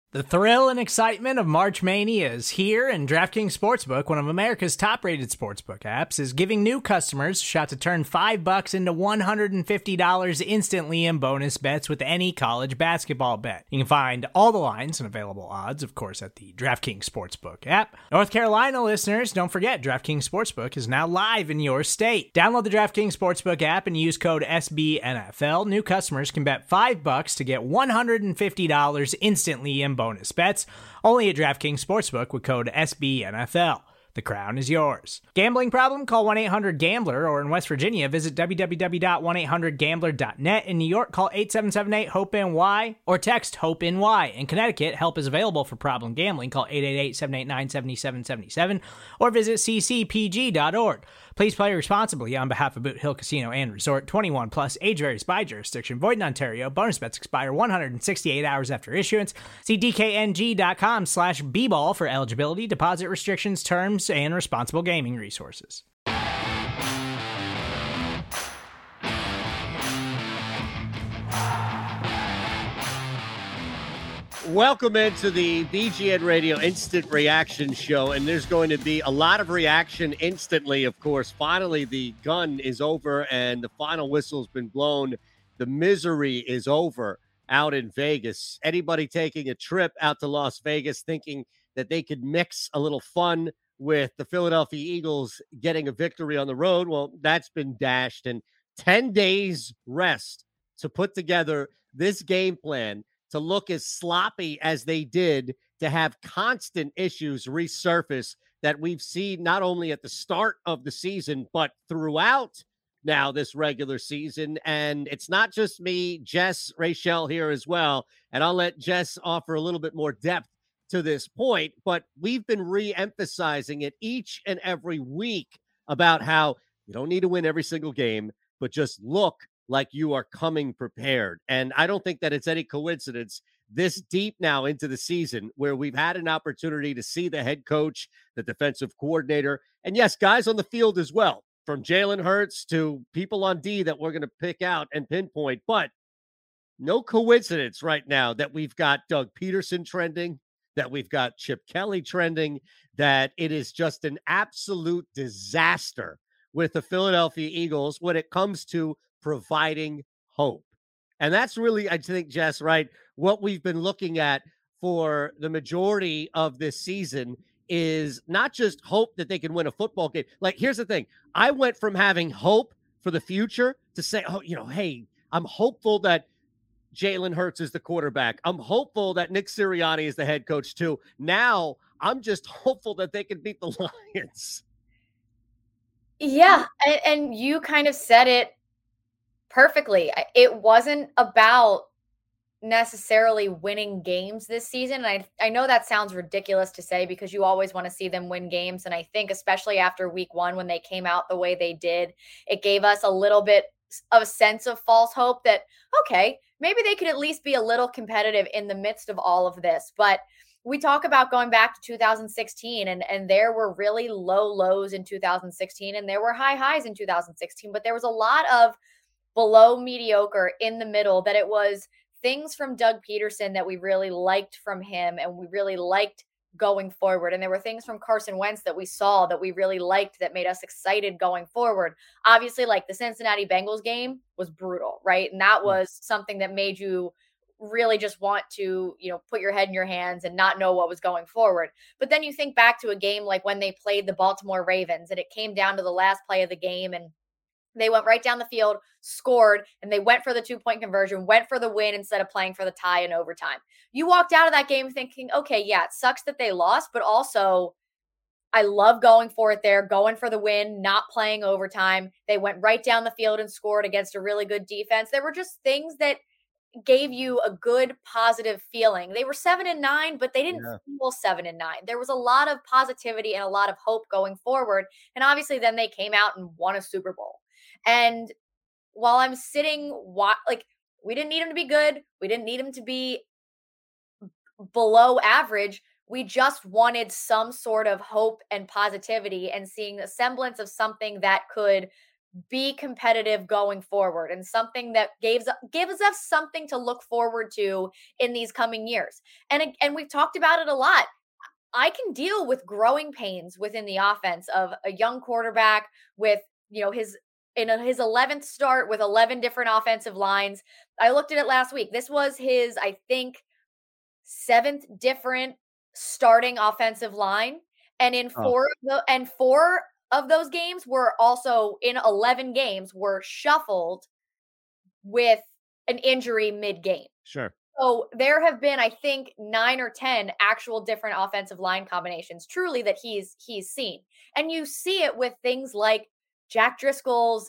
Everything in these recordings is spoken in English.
The thrill and excitement of March Mania is here, and DraftKings Sportsbook, one of America's top-rated sportsbook apps, is giving new customers a shot to turn $5 into $150 instantly in bonus bets with any college basketball bet. You can find all the lines and available odds, of course, at the DraftKings Sportsbook app. North Carolina listeners, don't forget, DraftKings Sportsbook is now live in your state. Download the DraftKings Sportsbook app and use code SBNFL. New customers can bet $5 to get $150 instantly in bonus bets, only at DraftKings Sportsbook with code SBNFL. The crown is yours. Gambling problem? Call 1-800-GAMBLER, or in West Virginia, visit www.1800gambler.net. In New York, call 8778-HOPE-NY or text HOPE-NY. In Connecticut, help is available for problem gambling. Call 888-789-7777 or visit ccpg.org. Please play responsibly on behalf of Boot Hill Casino and Resort. 21 plus, age varies by jurisdiction. Void in Ontario. Bonus bets expire 168 hours after issuance. See dkng.com/bball for eligibility, deposit restrictions, terms, and responsible gaming resources. Welcome into the BGN Radio Instant Reaction Show, and there's going to be a lot of reaction instantly, of course. Finally, the gun is over, and the final whistle's been blown. The misery is over out in Vegas. Anybody taking a trip out to Las Vegas thinking that they could mix a little fun with the Philadelphia Eagles getting a victory on the road, well, that's been dashed. And 10 days rest to put together this game plan to look as sloppy as they did, to have constant issues resurface that we've seen not only at the start of the season, but throughout now this regular season. And it's not just me, Jess, Rachel here as well. And I'll let Jess offer a little bit more depth to this point, but we've been re-emphasizing it each and every week about how you don't need to win every single game, but just look like you are coming prepared. And I don't think that it's any coincidence this deep now into the season where we've had an opportunity to see the head coach, the defensive coordinator, and yes, guys on the field as well, from Jalen Hurts to people on D that we're going to pick out and pinpoint. But no coincidence right now that we've got Doug Peterson trending, that we've got Chip Kelly trending, that it is just an absolute disaster with the Philadelphia Eagles when it comes to providing hope. And that's really, I think, Jess, right, what we've been looking at for the majority of this season is not just hope that they can win a football game. Like, here's the thing. I went from having hope for the future to say, oh, hey, I'm hopeful that Jalen Hurts is the quarterback. I'm hopeful that Nick Sirianni is the head coach too. Now I'm just hopeful that they can beat the Lions. Yeah, and you kind of said it perfectly. It wasn't about necessarily winning games this season. And I know that sounds ridiculous to say because you always want to see them win games. And I think especially after week one, when they came out the way they did, it gave us a little bit of a sense of false hope that, okay, maybe they could at least be a little competitive in the midst of all of this. But we talk about going back to 2016 and there were really low lows in 2016 and there were high highs in 2016, but there was a lot of below mediocre in the middle, that it was things from Doug Peterson that we really liked from him and we really liked going forward. And there were things from Carson Wentz that we saw that we really liked that made us excited going forward. Obviously, like the Cincinnati Bengals game was brutal, right? And that was something that made you really just want to, put your head in your hands and not know what was going forward. But then you think back to a game like when they played the Baltimore Ravens and it came down to the last play of the game and they went right down the field, scored, and they went for the 2-point conversion, went for the win instead of playing for the tie in overtime. You walked out of that game thinking, okay, yeah, it sucks that they lost, but also I love going for it there, going for the win, not playing overtime. They went right down the field and scored against a really good defense. There were just things that gave you a good, positive feeling. They were 7-9, but they didn't feel 7-9. There was a lot of positivity and a lot of hope going forward. And obviously then they came out and won a Super Bowl. And while I'm sitting, we didn't need him to be good. We didn't need him to be below average. We just wanted some sort of hope and positivity and seeing a semblance of something that could be competitive going forward and something that gives us something to look forward to in these coming years. And we've talked about it a lot. I can deal with growing pains within the offense of a young quarterback with, his 11th start with 11 different offensive lines. I looked at it last week. This was his, I think, 7th different starting offensive line. And in four of those games were also in 11 games were shuffled with an injury mid-game. Sure. So there have been, I think, 9 or 10 actual different offensive line combinations truly that he's seen. And you see it with things like Jack Driscoll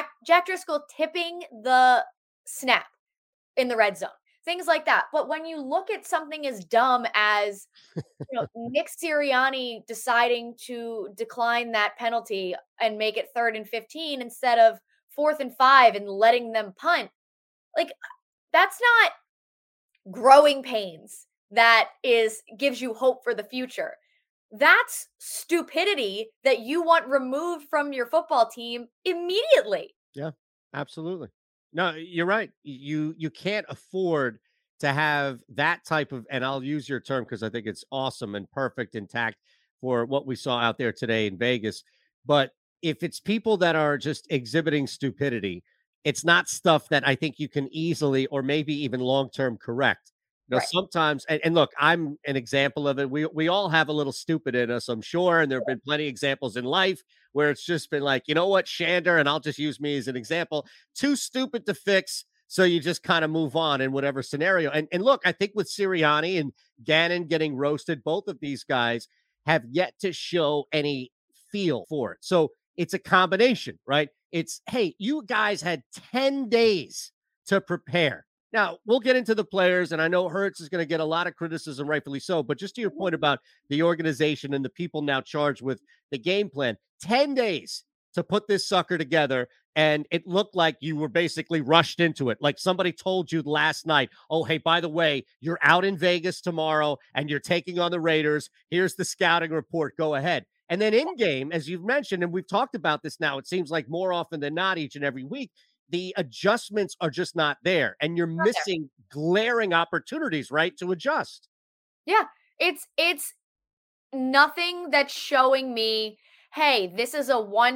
tipping the snap in the red zone. Things like that. But when you look at something as dumb as Nick Sirianni deciding to decline that penalty and make it 3rd and 15 instead of 4th and 5 and letting them punt, like that's not growing pains that gives you hope for the future. That's stupidity that you want removed from your football team immediately. Yeah, absolutely. No, you're right. You can't afford to have that type of, and I'll use your term because I think it's awesome and perfect intact for what we saw out there today in Vegas. But if it's people that are just exhibiting stupidity, it's not stuff that I think you can easily or maybe even long-term correct. Right. Sometimes, and look, I'm an example of it. We all have a little stupid in us, I'm sure. And there have been plenty of examples in life where it's just been like, you know what, Shander, and I'll just use me as an example, too stupid to fix. So you just kind of move on in whatever scenario. And look, I think with Sirianni and Gannon getting roasted, both of these guys have yet to show any feel for it. So it's a combination, right? It's, hey, you guys had 10 days to prepare. Now, we'll get into the players, and I know Hurts is going to get a lot of criticism, rightfully so, but just to your point about the organization and the people now charged with the game plan, 10 days to put this sucker together, and it looked like you were basically rushed into it. Like somebody told you last night, oh, hey, by the way, you're out in Vegas tomorrow, and you're taking on the Raiders. Here's the scouting report. Go ahead. And then in game, as you've mentioned, and we've talked about this now, it seems like more often than not each and every week, the adjustments are just not there, and you're missing glaring opportunities, right, to adjust. Yeah, it's nothing that's showing me, hey, this was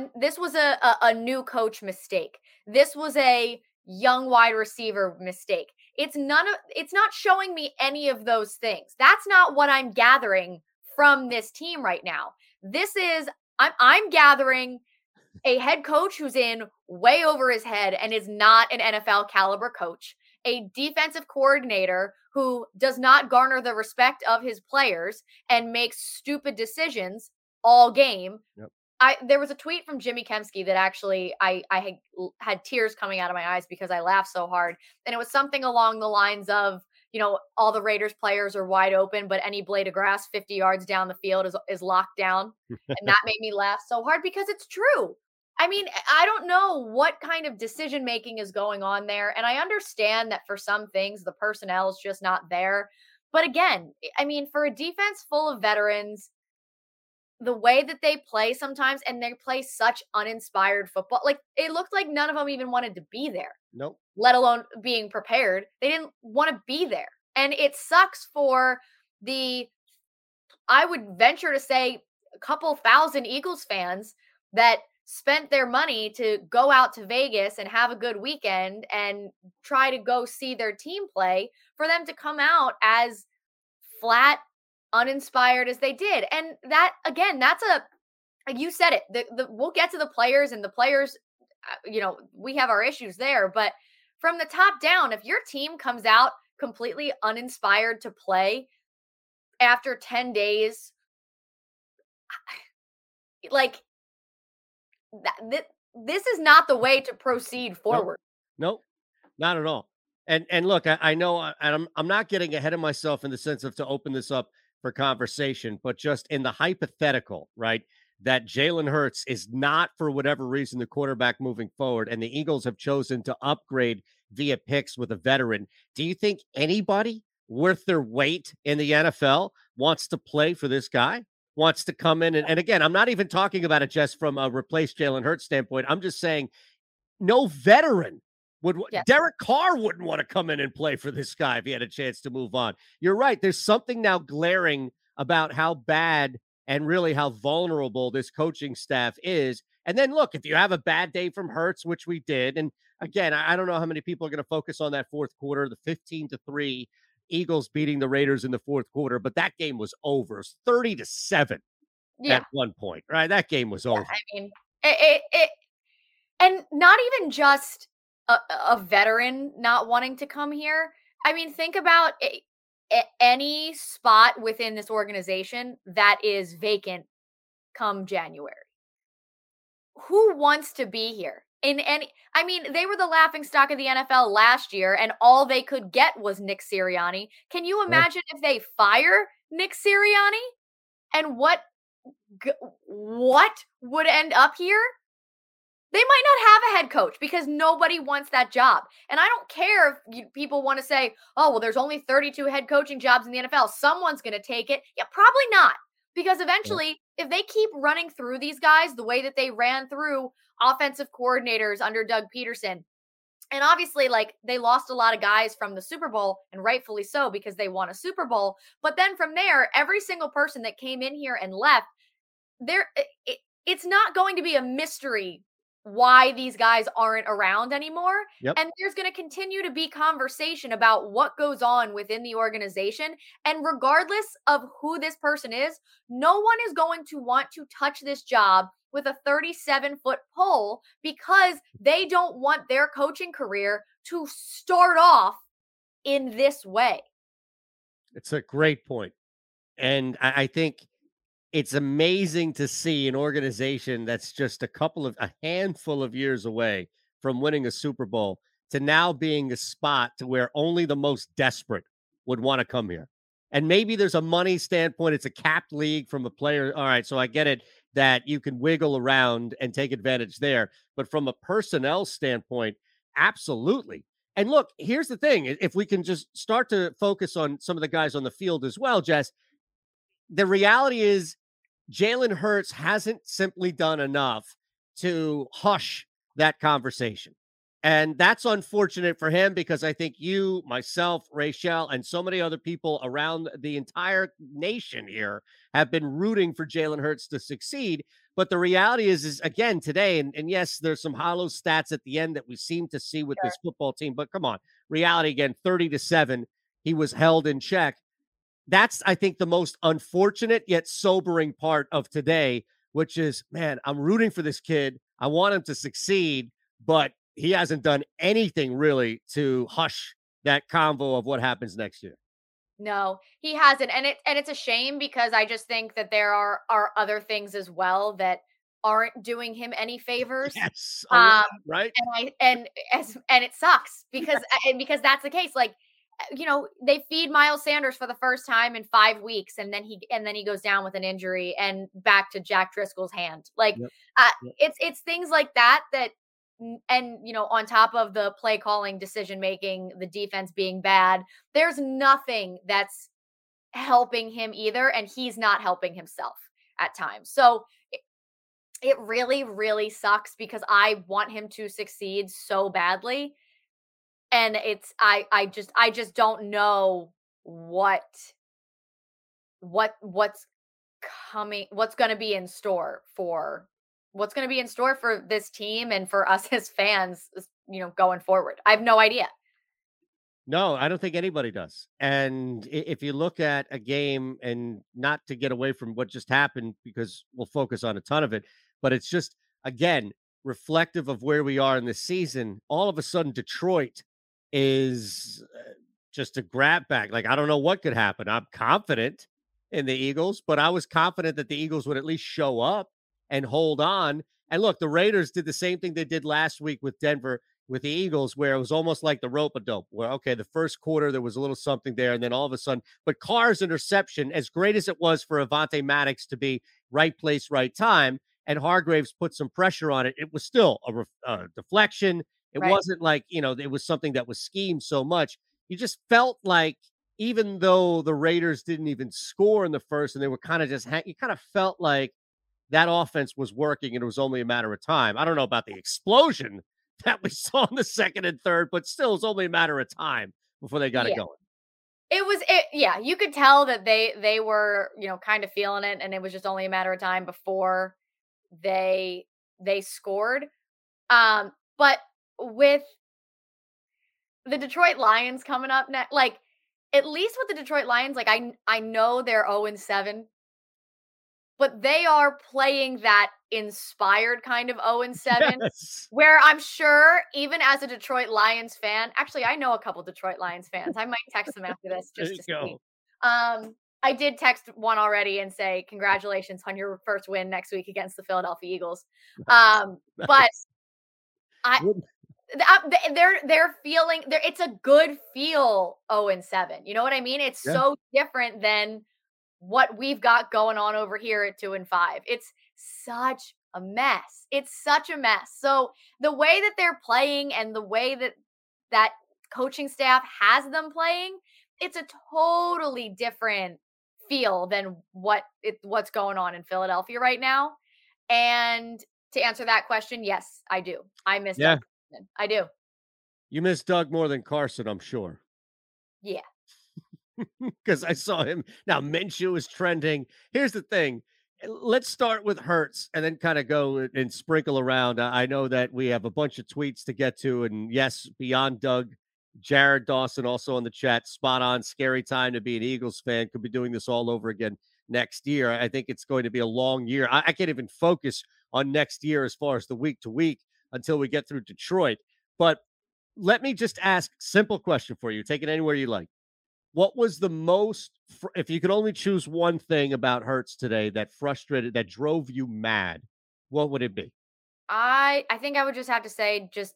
a new coach mistake. This was a young wide receiver mistake. It's not showing me any of those things. That's not what I'm gathering from this team right now. I'm gathering a head coach who's in way over his head and is not an NFL caliber coach, a defensive coordinator who does not garner the respect of his players and makes stupid decisions all game. Yep. There was a tweet from Jimmy Kempski that actually I had tears coming out of my eyes because I laughed so hard. And it was something along the lines of, all the Raiders players are wide open, but any blade of grass 50 yards down the field is locked down. And that made me laugh so hard because it's true. I mean, I don't know what kind of decision-making is going on there. And I understand that for some things, the personnel is just not there. But again, I mean, for a defense full of veterans, the way that they play sometimes, and they play such uninspired football, like it looked like none of them even wanted to be there. Nope. Let alone being prepared. They didn't want to be there. And it sucks for I would venture to say, a couple thousand Eagles fans that spent their money to go out to Vegas and have a good weekend and try to go see their team play, for them to come out as flat, uninspired as they did. And that, again, like you said it, we'll get to the players, and the players, we have our issues there, but from the top down, if your team comes out completely uninspired to play after 10 days, like, this is not the way to proceed forward. Nope, not at all. And look, I know, and I'm not getting ahead of myself in the sense of to open this up for conversation, but just in the hypothetical, right, that Jalen Hurts is not, for whatever reason, the quarterback moving forward, and the Eagles have chosen to upgrade via picks with a veteran. Do you think anybody worth their weight in the NFL wants to play for this guy? wants to come in. And again, I'm not even talking about it just from a replace Jalen Hurts standpoint. I'm just saying no veteran would. Yeah. Derek Carr wouldn't want to come in and play for this guy if he had a chance to move on. You're right. There's something now glaring about how bad and really how vulnerable this coaching staff is. And then look, if you have a bad day from Hurts, which we did, and again, I don't know how many people are going to focus on that fourth quarter, the 15-3 Eagles beating the Raiders in the fourth quarter, but that game was over. It was 30-7 at one point, right? That game was over. I mean, it and not even just a veteran not wanting to come here. I mean, think about any spot within this organization that is vacant come January. Who wants to be here? I mean, they were the laughingstock of the NFL last year, and all they could get was Nick Sirianni. Can you imagine if they fire Nick Sirianni and what would end up here? They might not have a head coach because nobody wants that job. And I don't care if people want to say, oh, well, there's only 32 head coaching jobs in the NFL. Someone's going to take it. Yeah, probably not. Because eventually, if they keep running through these guys the way that they ran through offensive coordinators under Doug Peterson, and obviously, like, they lost a lot of guys from the Super Bowl, and rightfully so, because they won a Super Bowl. But then from there, every single person that came in here and left, it's not going to be a mystery why these guys aren't around anymore. Yep. And there's going to continue to be conversation about what goes on within the organization. And regardless of who this person is, no one is going to want to touch this job with a 37-foot pole because they don't want their coaching career to start off in this way. It's a great point. And I think it's amazing to see an organization that's just a handful of years away from winning a Super Bowl to now being a spot to where only the most desperate would want to come here. And maybe there's a money standpoint. It's a capped league from a player. All right, so I get it that you can wiggle around and take advantage there. But from a personnel standpoint, absolutely. And look, here's the thing. If we can just start to focus on some of the guys on the field as well, Jess, the reality is Jalen Hurts hasn't simply done enough to hush that conversation. And that's unfortunate for him because I think you, myself, Rachel, and so many other people around the entire nation here have been rooting for Jalen Hurts to succeed. But the reality is again, today, and yes, there's some hollow stats at the end that we seem to see with this football team. But come on, reality again, 30-7, he was held in check. That's, I think, the most unfortunate yet sobering part of today, which is, man, I'm rooting for this kid. I want him to succeed, but he hasn't done anything really to hush that convo of what happens next year. No, he hasn't. And it's a shame because I just think that there are other things as well that aren't doing him any favors. Yes. Right. And it sucks because that's the case. Like, you know, they feed Miles Sanders for the first time in 5 weeks, and then he goes down with an injury and back to Jack Driscoll's hand. Like, it's things like that, and, you know, on top of the play calling, decision making, the defense being bad, there's nothing that's helping him either. And he's not helping himself at times. So it really, really sucks because I want him to succeed so badly. And I just don't know what's coming, what's going to be in store for this team and for us as fans, you know, going forward. I have no idea. No, I don't think anybody does. And if you look at a game, and not to get away from what just happened, because we'll focus on a ton of it, but it's just, again, reflective of where we are in this season. All of a sudden, Detroit is just a grab bag. Like, I don't know what could happen. I'm confident in the Eagles, but I was confident that the Eagles would at least show up and hold on. And look, the Raiders did the same thing they did last week with Denver, with the Eagles, where it was almost like the rope-a-dope, where, okay, the first quarter, there was a little something there, and then all of a sudden, but Carr's interception, as great as it was for Avonte Maddox to be right place, right time, and Hargraves put some pressure on it, it was still a deflection. It wasn't like, you know, it was something that was schemed so much. You just felt like, even though the Raiders didn't even score in the first and they were kind of just, you kind of felt like that offense was working and it was only a matter of time. I don't know about the explosion that we saw in the second and third, but still it was only a matter of time before they got it Yeah. going. Yeah, you could tell that they were, kind of feeling it, and it was just only a matter of time before they scored. But with the Detroit Lions coming up next, like, at least with the Detroit Lions, like, I know they're 0-7, but they are playing that inspired kind of 0-7, Yes. where I'm sure even as a Detroit Lions fan, actually, I know a couple Detroit Lions fans. I might text them after this There just you to see. go. I did text one already and say, congratulations on your first win next week against the Philadelphia Eagles. But I, Wouldn't- they're feeling there. It's a good feel 0-7. You know what I mean? It's Yeah. so different than what we've got going on over here at 2-5. It's such a mess. It's such a mess. So the way that they're playing and the way that coaching staff has them playing, it's a totally different feel than what's going on in Philadelphia right now. And to answer that question, yes, I do. I miss Yeah. Doug Peterson. I do. You miss Doug more than Carson, I'm sure. Yeah. Because I saw him. Now, Minshew is trending. Here's the thing. Let's start with Hurts and then kind of go and sprinkle around. I know that we have a bunch of tweets to get to. And yes, beyond Doug, Jared Dawson also on the chat. Spot on. Scary time to be an Eagles fan. Could be doing this all over again next year. I think it's going to be a long year. I can't even focus on next year as far as the week to week until we get through Detroit. But let me just ask simple question for you. Take it anywhere you like. What was the most, if you could only choose one thing about Hurts today that drove you mad, what would it be? I think I would just have to say just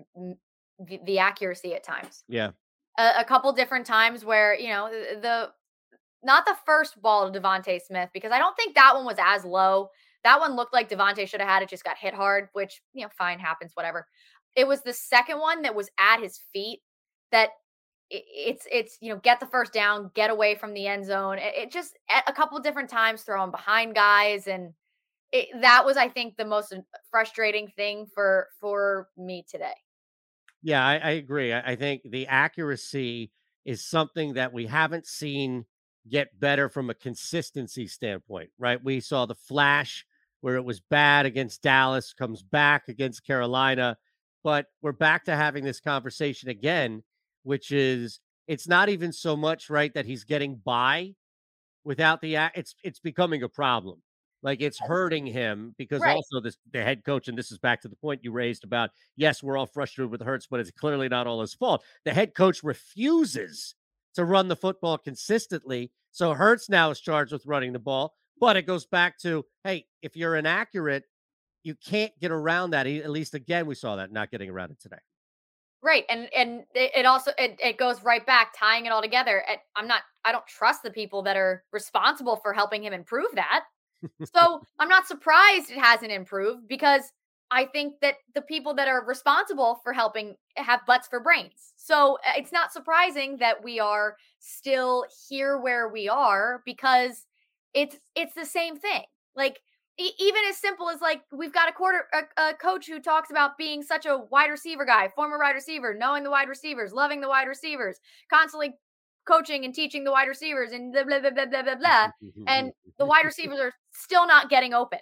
the accuracy at times. Yeah. A couple different times where, the not the first ball to Devontae Smith, because I don't think that one was as low. That one looked like Devontae should have had it, just got hit hard, which, fine, happens, whatever. It was the second one that was at his feet that it's get the first down, get away from the end zone. It just a couple different times throwing behind guys, and that was, I think, the most frustrating thing for me today. Yeah, I agree. I think the accuracy is something that we haven't seen get better from a consistency standpoint, right? We saw the flash where it was bad against Dallas, comes back against Carolina, but we're back to having this conversation again, which is it's not even so much right that he's getting by without it's becoming a problem. Like it's hurting him because Right. also the head coach, and this is back to the point you raised about yes, we're all frustrated with Hurts, but it's clearly not all his fault. The head coach refuses to run the football consistently. So Hurts now is charged with running the ball. But it goes back to, hey, if you're inaccurate, you can't get around that. At least again, we saw that not getting around it today. Right. And it also it goes right back, tying it all together. I don't trust the people that are responsible for helping him improve that. So I'm not surprised it hasn't improved, because I think that the people that are responsible for helping have butts for brains. So it's not surprising that we are still here where we are, because it's the same thing. Like even as simple as, like, we've got a coach who talks about being such a wide receiver guy, former wide receiver, knowing the wide receivers, loving the wide receivers, constantly coaching and teaching the wide receivers, and blah, blah, blah, blah, blah, blah, blah. And the wide receivers are still not getting open.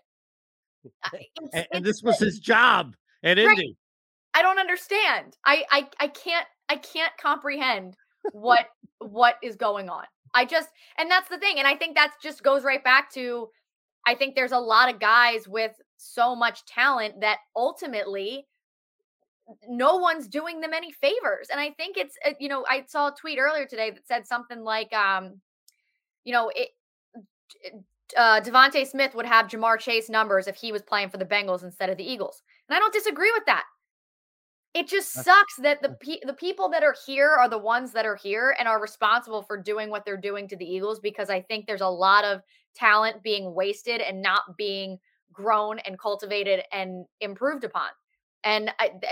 And this was his job at Right. Indy. I don't understand. I can't comprehend what is going on. And that's the thing. And I think that just goes right back to, I think there's a lot of guys with so much talent that ultimately no one's doing them any favors. And I think it's, I saw a tweet earlier today that said something like, Devontae Smith would have Jamar Chase numbers if he was playing for the Bengals instead of the Eagles. And I don't disagree with that. It just sucks that the people that are here are the ones that are here and are responsible for doing what they're doing to the Eagles, because I think there's a lot of talent being wasted and not being grown and cultivated and improved upon. And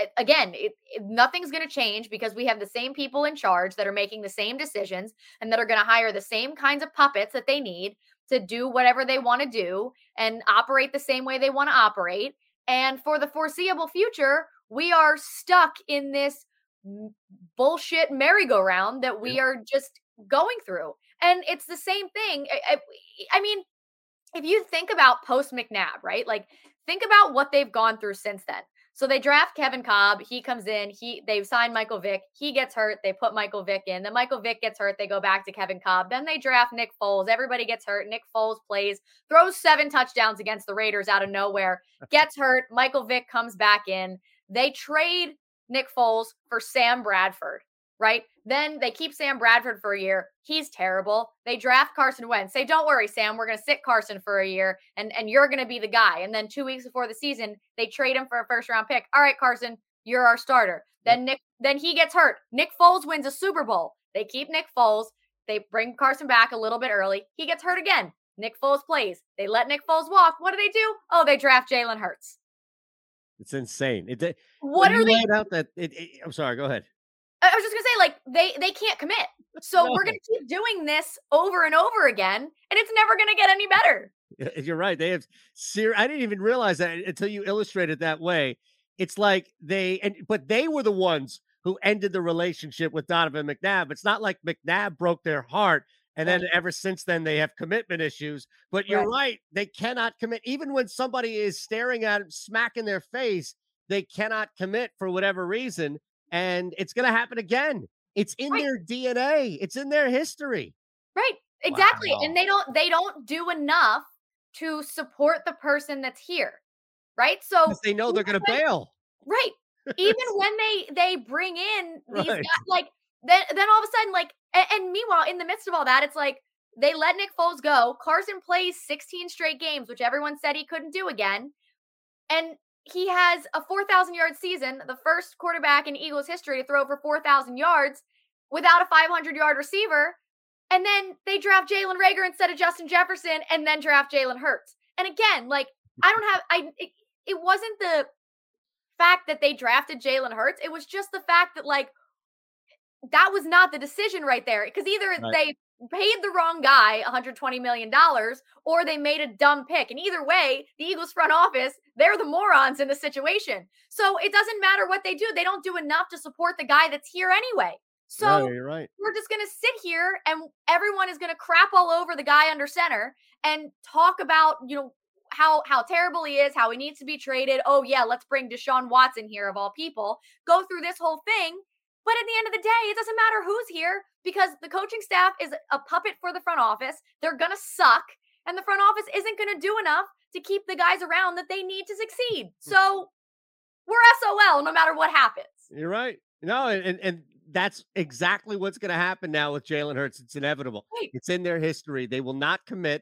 nothing's going to change because we have the same people in charge that are making the same decisions and that are going to hire the same kinds of puppets that they need to do whatever they want to do and operate the same way they want to operate. And for the foreseeable future, we are stuck in this bullshit merry-go-round that we are just going through. And it's the same thing. I mean, if you think about post McNabb, right? Like, think about what they've gone through since then. So they draft Kevin Kolb. He comes in. They've signed Michael Vick. He gets hurt. They put Michael Vick in. Then Michael Vick gets hurt. They go back to Kevin Kolb. Then they draft Nick Foles. Everybody gets hurt. Nick Foles plays, throws 7 touchdowns against the Raiders out of nowhere, gets hurt. Michael Vick comes back in. They trade Nick Foles for Sam Bradford, right? Then they keep Sam Bradford for a year. He's terrible. They draft Carson Wentz. Say, don't worry, Sam, we're going to sit Carson for a year and you're going to be the guy. And then 2 weeks before the season, they trade him for a first-round pick. All right, Carson, you're our starter. Then he gets hurt. Nick Foles wins a Super Bowl. They keep Nick Foles. They bring Carson back a little bit early. He gets hurt again. Nick Foles plays. They let Nick Foles walk. What do? Oh, they draft Jalen Hurts. It's insane. What are they? I'm sorry, go ahead. I was just going to say, like, they can't commit. So we're going to keep doing this over and over again, and it's never going to get any better. You're right. They have I didn't even realize that until you illustrated that way. It's like but they were the ones who ended the relationship with Donovan McNabb. It's not like McNabb broke their heart, and then ever since then they have commitment issues. But you're right. They cannot commit. Even when somebody is staring at them, smacking their face, they cannot commit for whatever reason. And it's going to happen again. It's in their DNA. It's in their history. Right. Exactly. Wow. And they don't do enough to support the person that's here. Right. So they know they're going to bail. Right. Even when they bring in these guys, like then all of a sudden, like, and meanwhile, in the midst of all that, it's like they let Nick Foles go. Carson plays 16 straight games, which everyone said he couldn't do again. And he has a 4,000-yard season, the first quarterback in Eagles history to throw for 4,000 yards without a 500-yard receiver. And then they draft Jalen Reagor instead of Justin Jefferson and then draft Jalen Hurts. And again, like, it wasn't the fact that they drafted Jalen Hurts. It was just the fact that, like, that was not the decision right there. Because either they paid the wrong guy $120 million or they made a dumb pick. And either way, the Eagles front office, they're the morons in the situation. So it doesn't matter what they do. They don't do enough to support the guy that's here anyway. So you're right. We're just going to sit here and everyone is going to crap all over the guy under center and talk about, how terrible he is, how he needs to be traded. Oh yeah, let's bring Deshaun Watson here of all people. Go through this whole thing. But at the end of the day, it doesn't matter who's here because the coaching staff is a puppet for the front office. They're going to suck. And the front office isn't going to do enough to keep the guys around that they need to succeed. So we're SOL no matter what happens. You're right. No, and that's exactly what's going to happen now with Jalen Hurts. It's inevitable. Right. It's in their history. They will not commit.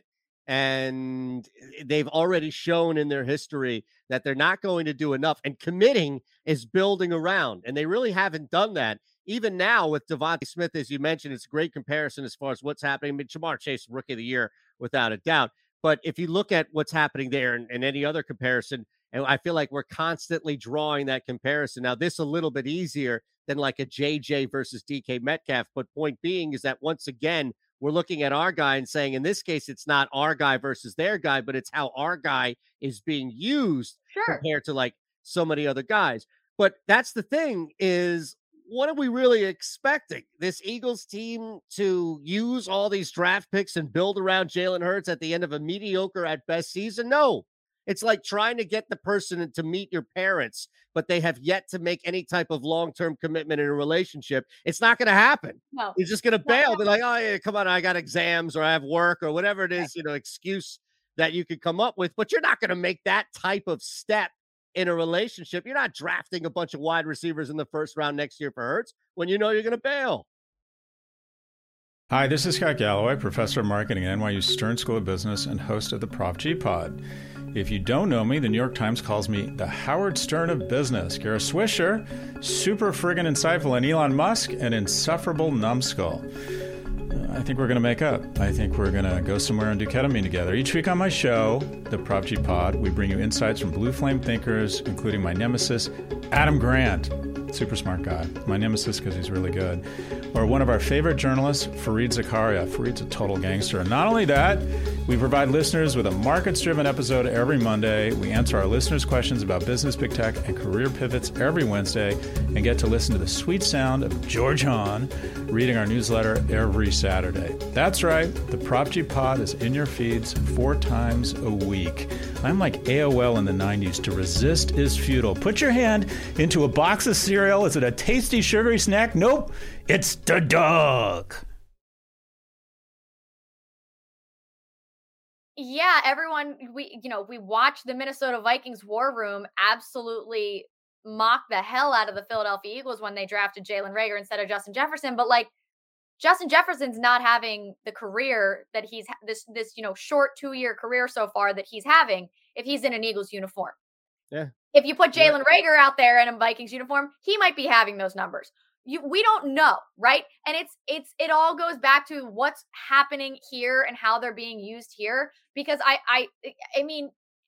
And they've already shown in their history that they're not going to do enough. And committing is building around. And they really haven't done that. Even now with Devontae Smith, as you mentioned, it's a great comparison as far as what's happening. I mean, Jamar Chase, Rookie of the Year, without a doubt. But if you look at what's happening there and any other comparison, and I feel like we're constantly drawing that comparison. Now, this a little bit easier than like a JJ versus DK Metcalf. But point being is that once again, we're looking at our guy and saying, in this case, it's not our guy versus their guy, but it's how our guy is being used compared to like so many other guys. But that's the thing is, what are we really expecting? This Eagles team to use all these draft picks and build around Jalen Hurts at the end of a mediocre at best season? No. It's like trying to get the person to meet your parents, but they have yet to make any type of long-term commitment in a relationship. It's not going to happen. No. You're just going to bail. Be like, oh, yeah, come on, I got exams or I have work or whatever it is, excuse that you could come up with. But you're not going to make that type of step in a relationship. You're not drafting a bunch of wide receivers in the first round next year for Hurts when you know you're going to bail. Hi, this is Scott Galloway, professor of marketing at NYU Stern School of Business and host of the Prof G Pod. If you don't know me, the New York Times calls me the Howard Stern of business. Kara Swisher, super friggin' insightful, and Elon Musk, an insufferable numbskull. I think we're going to make up. I think we're going to go somewhere and do ketamine together. Each week on my show, the Prop G Pod, we bring you insights from blue flame thinkers, including my nemesis, Adam Grant. Super smart guy. My nemesis because he's really good. Or one of our favorite journalists, Fareed Zakaria. Fareed's a total gangster. And not only that, we provide listeners with a markets-driven episode every Monday. We answer our listeners' questions about business, big tech, and career pivots every Wednesday, and get to listen to the sweet sound of George Hahn reading our newsletter every Saturday. That's right. The Prop G Pod is in your feeds 4 times a week. I'm like AOL in the 90s. To resist is futile. Put your hand into a box of cereal. Is it a tasty, sugary snack? Nope. It's the dog. Yeah, everyone, we watched the Minnesota Vikings war room absolutely mock the hell out of the Philadelphia Eagles when they drafted Jalen Reagor instead of Justin Jefferson. But like, Justin Jefferson's not having the career that he's this short 2-year career so far that he's having if he's in an Eagles uniform. Yeah. If you put Jalen Reagor out there in a Vikings uniform, he might be having those numbers. We don't know, right? And it all goes back to what's happening here and how they're being used here. Because I mean,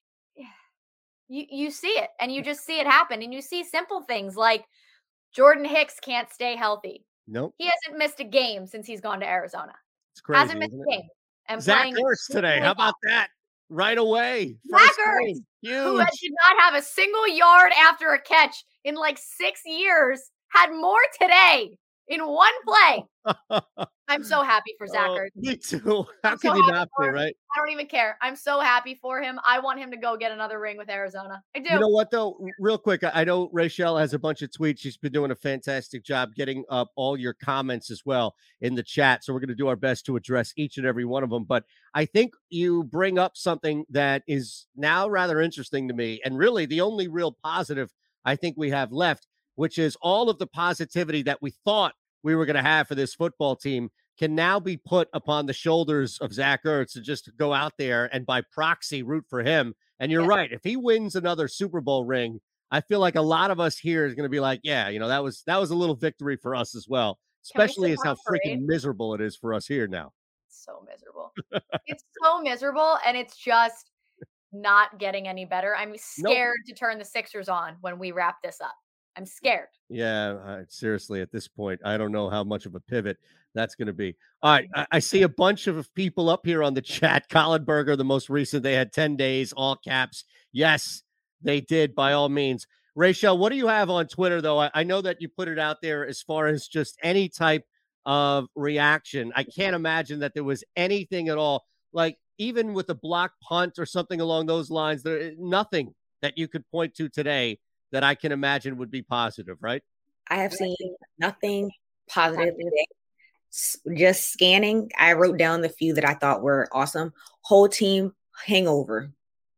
you see it, and you just see it happen, and you see simple things like Jordan Hicks can't stay healthy. Nope. He hasn't missed a game since he's gone to Arizona. It's crazy. Hasn't missed a game. And Zach Ertz today. How about that? Right away. Zach Ertz, who did not have a single yard after a catch in like 6 years, had more today in one play. I'm so happy for Zach Ertz. Me too. How can you not be, right? I don't even care. I'm so happy for him. I want him to go get another ring with Arizona. I do. You know what, though? Real quick, I know Rachel has a bunch of tweets. She's been doing a fantastic job getting up all your comments as well in the chat. So we're going to do our best to address each and every one of them. But I think you bring up something that is now rather interesting to me, and really the only real positive I think we have left, which is all of the positivity that we thought we were going to have for this football team can now be put upon the shoulders of Zach Ertz to just go out there and by proxy root for him. And you're right. If he wins another Super Bowl ring, I feel like a lot of us here is going to be like, yeah, that was a little victory for us as well, especially as how freaking miserable it is for us here now. So miserable. It's so miserable, and it's just not getting any better. I'm scared to turn the Sixers on when we wrap this up. I'm scared. Yeah, seriously, at this point, I don't know how much of a pivot that's going to be. All right, I see a bunch of people up here on the chat. Colin Berger, the most recent, they had 10 days, all caps. Yes, they did, by all means. Rachel, what do you have on Twitter, though? I know that you put it out there as far as just any type of reaction. I can't imagine that there was anything at all, like even with a block punt or something along those lines. There nothing that you could point to today that I can imagine would be positive, right? I have seen nothing positive today. Just scanning, I wrote down the few that I thought were awesome. Whole team hungover.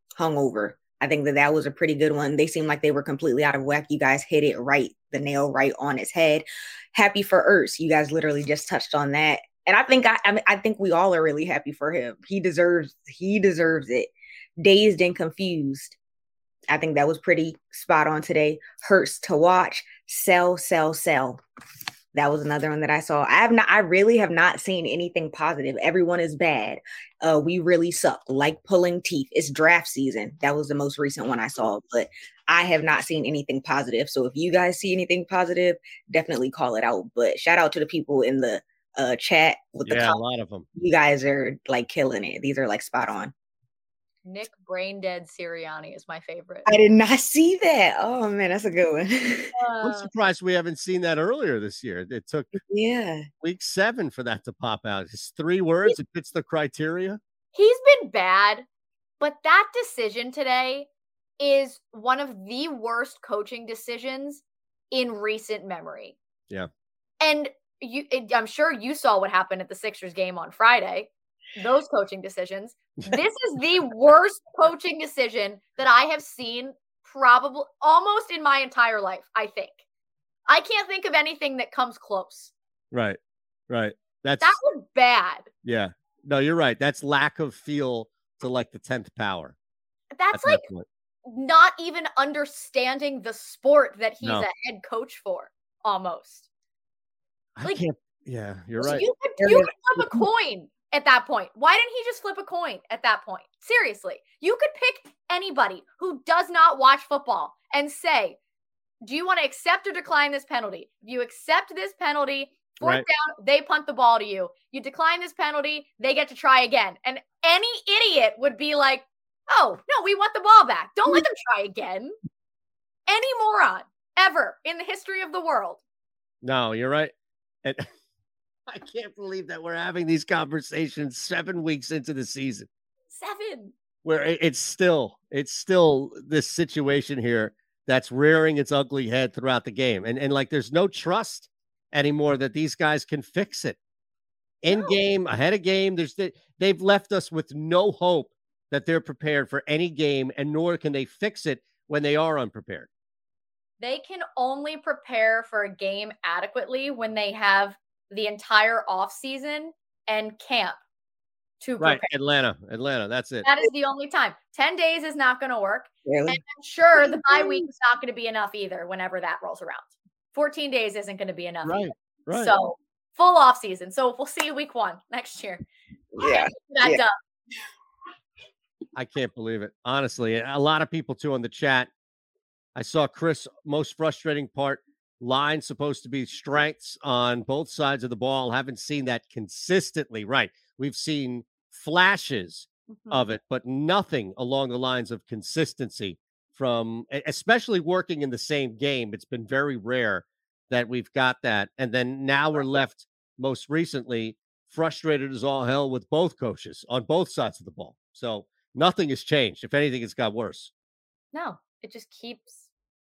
I think that was a pretty good one. They seemed like they were completely out of whack. You guys hit it right, the nail right on its head. Happy for Ertz. You guys literally just touched on that. And I think we all are really happy for him. He deserves it. Dazed and confused. I think that was pretty spot on today. Hurts to watch. Sell. That was another one that I saw. I really have not seen anything positive. Everyone is bad. We really suck, like pulling teeth. It's draft season. That was the most recent one I saw, but I have not seen anything positive. So if you guys see anything positive, definitely call it out. But shout out to the people in the chat with the comments. A lot of them. You guys are like killing it. These are like spot on. Nick Braindead Sirianni is my favorite. I did not see that. Oh man, that's a good one. I'm surprised we haven't seen that earlier this year. It took week 7 for that to pop out. It's 3 words. It fits the criteria. He's been bad, but that decision today is one of the worst coaching decisions in recent memory. Yeah. And I'm sure you saw what happened at the Sixers game on Friday. Those coaching decisions. This is the worst coaching decision that I have seen probably almost in my entire life, I think. I can't think of anything that comes close. Right. That was bad. Yeah. No, you're right. That's lack of feel to like the 10th power. That's like not even understanding the sport that he's a head coach for, almost. Yeah, you're right. You could flip a coin at that point. Why didn't he just flip a coin at that point? Seriously, you could pick anybody who does not watch football and say, do you want to accept or decline this penalty? If you accept this penalty, fourth down, they punt the ball to you. You decline this penalty, they get to try again. And any idiot would be like, oh, no, we want the ball back. Don't let them try again. Any moron ever in the history of the world. No, you're right. And I can't believe that we're having these conversations 7 weeks into the season. 7. Where it's still this situation here that's rearing its ugly head throughout the game. And like, there's no trust anymore that these guys can fix it. In game, ahead of game, they've left us with no hope that they're prepared for any game, and nor can they fix it when they are unprepared. They can only prepare for a game adequately when they have the entire offseason and camp to prepare. Atlanta, that's it. That is the only time. 10 days is not going to work. Really? And I'm sure the bye week is not going to be enough either whenever that rolls around. 14 days isn't going to be enough. Right. So full off season. So we'll see you week 1 next year. Yeah. That's up. I can't believe it. Honestly, a lot of people too on the chat. I saw Chris, most frustrating part, line supposed to be strengths on both sides of the ball. Haven't seen that consistently. Right. We've seen flashes of it, but nothing along the lines of consistency from, especially working in the same game. It's been very rare that we've got that. And then now we're left most recently frustrated as all hell with both coaches on both sides of the ball. So nothing has changed. If anything, it's got worse. No, it just keeps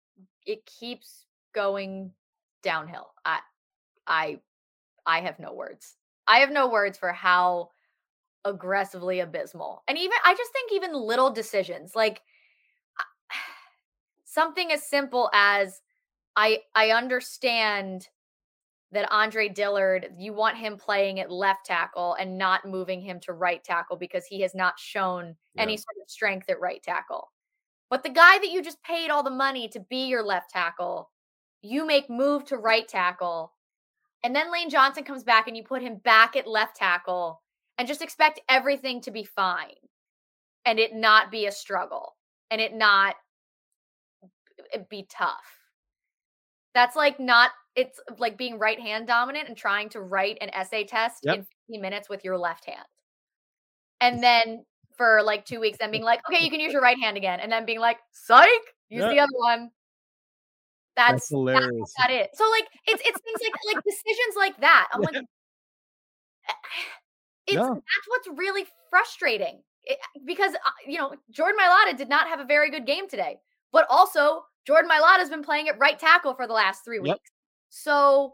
going downhill. I have no words. I have no words for how aggressively abysmal. And I just think even little decisions, like something as simple as I understand that Andre Dillard, you want him playing at left tackle and not moving him to right tackle because he has not shown any sort of strength at right tackle. But the guy that you just paid all the money to be your left tackle, you make move to right tackle. And then Lane Johnson comes back and you put him back at left tackle and just expect everything to be fine and it not be a struggle and it not be tough. That's like it's like being right hand dominant and trying to write an essay test in 15 minutes with your left hand. And then for like 2 weeks, then being like, okay, you can use your right hand again. And then being like, psych, use the other one. That's hilarious. That's it. So like, it's things like decisions like that. I'm like, that's what's really frustrating because, Jordan Mailata did not have a very good game today, but also Jordan Mailata has been playing at right tackle for the last 3 weeks. So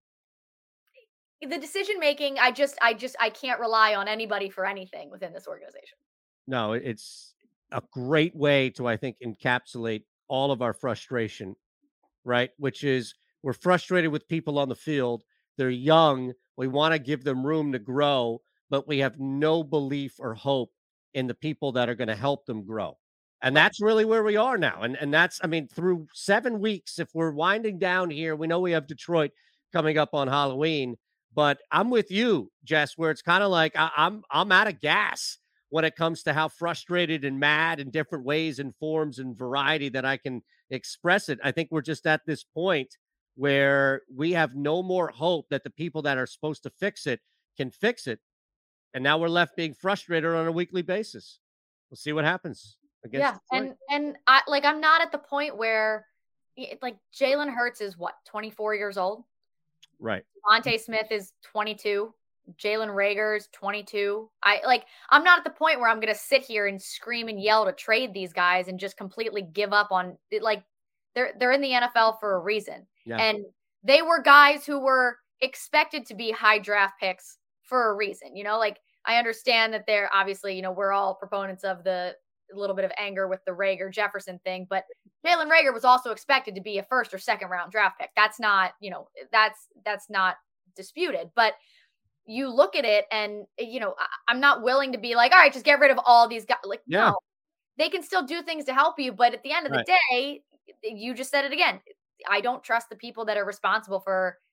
the decision making, I can't rely on anybody for anything within this organization. No, it's a great way to, I think, encapsulate all of our frustration, right? Which is we're frustrated with people on the field. They're young. We want to give them room to grow, but we have no belief or hope in the people that are going to help them grow. And that's really where we are now. And that's, through 7 weeks, if we're winding down here, we know we have Detroit coming up on Halloween, but I'm with you, Jess, where it's kind of like I'm out of gas when it comes to how frustrated and mad in different ways and forms and variety that I can express it. I think we're just at this point where we have no more hope that the people that are supposed to fix it can fix it. And now we're left being frustrated on a weekly basis. We'll see what happens. And I'm not at the point where like Jalen Hurts is 24 years old. Right. Devontae Smith is 22. Jalen Reagor's 22. I'm not at the point where I'm going to sit here and scream and yell to trade these guys and just completely give up on it. Like they're in the NFL for a reason. Yeah. And they were guys who were expected to be high draft picks for a reason. I understand that they're obviously, we're all proponents of the little bit of anger with the Reagor Jefferson thing, but Jalen Reagor was also expected to be a first or second round draft pick. That's not, that's not disputed, but you look at it and, I'm not willing to be like, all right, just get rid of all these guys. Like, no, they can still do things to help you. But at the end of the day, you just said it again. I don't trust the people that are responsible for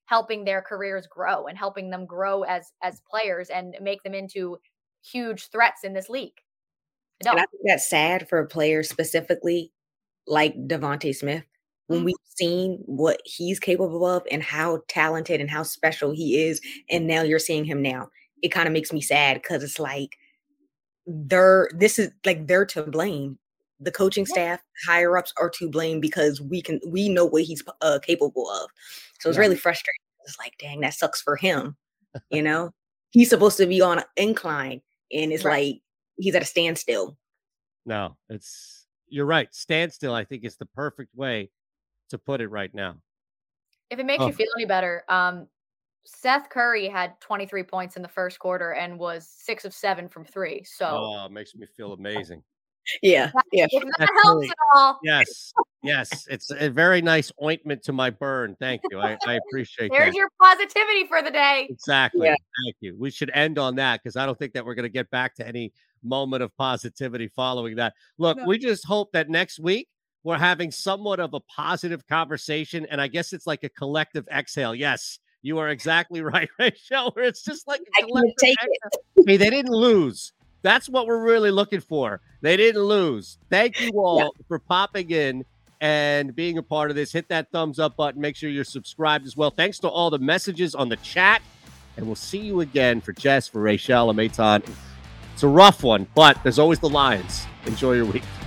helping their careers grow and helping them grow as players and make them into huge threats in this league. And I think that's sad for players specifically like Devontae Smith. When we've seen what he's capable of and how talented and how special he is, and now you're seeing him now, it kind of makes me sad because it's like they're to blame. The coaching staff, higher ups are to blame because we know what he's capable of. So it's really frustrating. It's like, dang, that sucks for him. You know, he's supposed to be on an incline, and it's like he's at a standstill. No, you're right. Standstill, I think, is the perfect way to put it right now. If it makes you feel any better, Seth Curry had 23 points in the first quarter and was 6 of 7 from 3. So it makes me feel amazing. Yeah. If that helps at all. Yes. It's a very nice ointment to my burn. Thank you. I appreciate that. There's your positivity for the day. Exactly. Yeah. Thank you. We should end on that because I don't think that we're going to get back to any moment of positivity following that. Look, we just hope that next week we're having somewhat of a positive conversation, and I guess it's like a collective exhale. Yes, you are exactly right, Rachel, where it's just like a collective exhale. Hey, they didn't lose. That's what we're really looking for. They didn't lose. Thank you all for popping in and being a part of this. Hit that thumbs up button. Make sure you're subscribed as well. Thanks to all the messages on the chat, and we'll see you again for Jess, for Rachel, and Maitan. It's a rough one, but there's always the Lions. Enjoy your week.